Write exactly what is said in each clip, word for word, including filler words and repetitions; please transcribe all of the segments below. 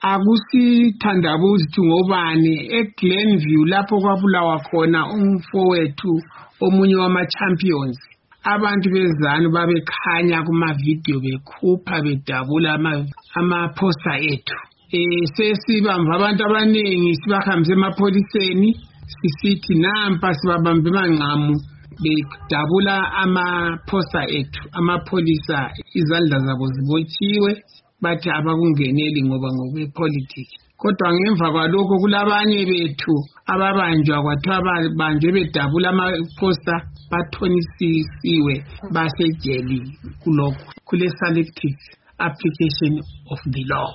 akusithandabuzi ukuthi ngobani eGlenview lapho kwabulawa khona umfowethu omunye wama-champions. Abantu bezanu babekhanya kuma-video bekhupha bedabula ama-poster ethu. Eh sesibamba abantu abaningi sibahambise emapholiseni sisithi nampa sibabambe manqamu bedabula ama-poster ethu. Amapholisa izandla zabo zibotshiwe bathi abakungeneli ngoba ngokwepolitics. Kodwa ngemva kwalokho kulabanye bethu ababanjwa kwathiwa babanjwe bedabula ama-poster bathonisisiwe basejeli kulokho kule selective application of the law.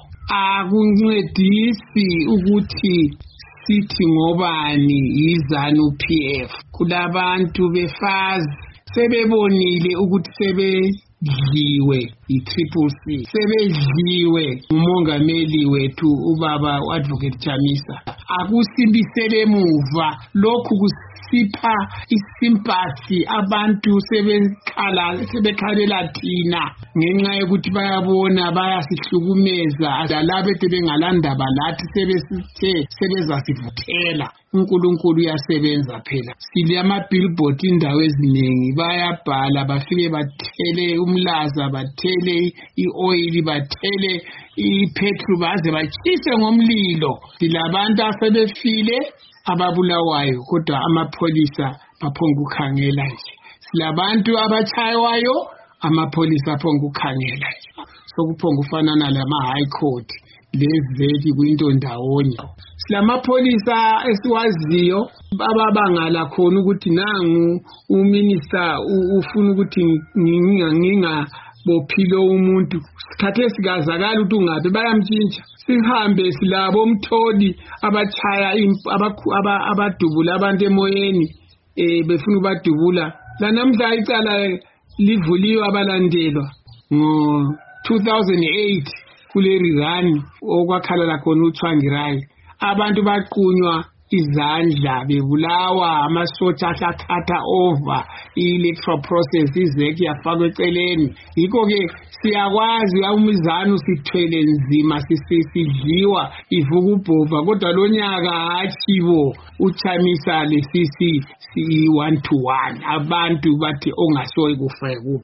Akuncedisi ukuthi sithi ngobani yizanu P F. Kulabantu befazi sebebonile ukuthi sebedliwe i-Triple C, sebedliwe umongameli wethu ubaba uAdvocate Chamisa. Akusimbisele emuva lokhu kusipha isympathy abantu sebekhala sebekhalela thina ngenxa yokuthi bayabona bayasihlukumeza labo bengalandaba lathi sebesithe sebezasivuthela. uNkulunkulu uyasebenza phela. Sile ama-billboard indawo eziningi bayabhala bafike bathele umlaza bathele i-oil bathele i-petrol baze bachise ngomlilo. Silabantu asebefile ababulawayo kodwa amapholisa baphonga ukukhangela nje. Silabantu abachayiwayo amapholisa aphonga ukukhangela nje. Sokuphonga ufanana lama-high court lezeki kwinto ndawonye. Silamapholisa esiwaziyo ababangala khona ukuthi nangu uminister ufuna ukuthi nginga nginga bophilo umuntu sikhathe sikazakala ukuthi ungabe bayamtshintsha. Sihambe silabo umtholi abachaya abadubula abantu emoyeni eh befuna ubadubula. La namhla icala livuliwe abalandelwa ngo two thousand eight kule Rizani okwakhala khona uThwangirai. Abantu baqunywa izandla bebulawa amasotsha athatha over i-electoral process izeki yafakwa eceleni. Yikho ke siyakwazi umizano sithwele nzima sisidliwa ivuka ubhova kodwa lonyaka hachibo uChamisa lesisi si one to one abantu bathi ongasoyi kufa ku